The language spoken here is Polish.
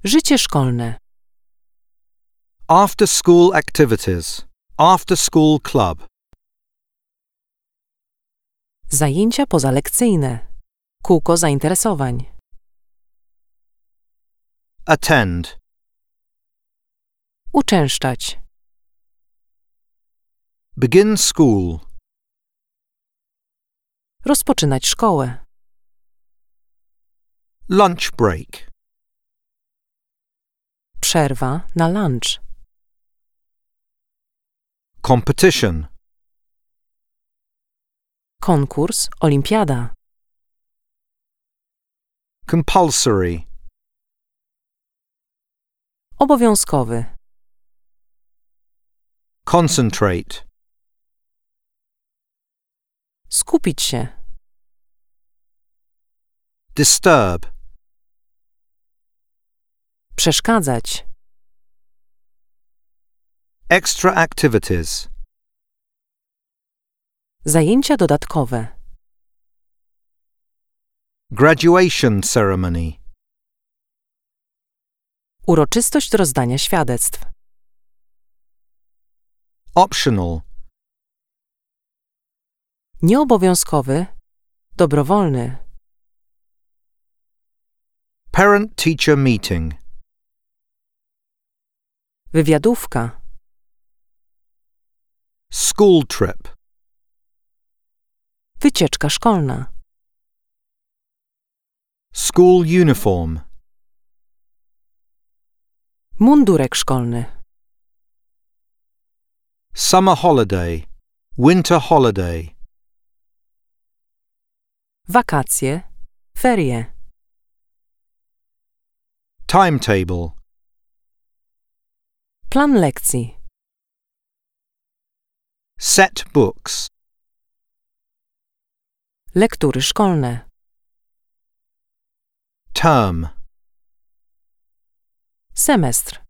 Życie szkolne. After school activities. After school club. Zajęcia pozalekcyjne. Kółko zainteresowań. Attend. Uczęszczać. Begin school. Rozpoczynać szkołę. Lunch break. Przerwa na lunch. Competition. Konkurs, olimpiada. Compulsory. Obowiązkowy. Concentrate. Skupić się. Disturb. Przeszkadzać. Extra activities. Zajęcia dodatkowe. Graduation ceremony. Uroczystość rozdania świadectw. Optional. Nieobowiązkowy. Dobrowolny. Parent-teacher meeting. Wywiadówka. School trip. Wycieczka szkolna. School uniform. Mundurek szkolny. Summer holiday. Winter holiday. Wakacje. Ferie. Timetable. Plan lekcji. Set books. Lektury szkolne. Term. Semestr.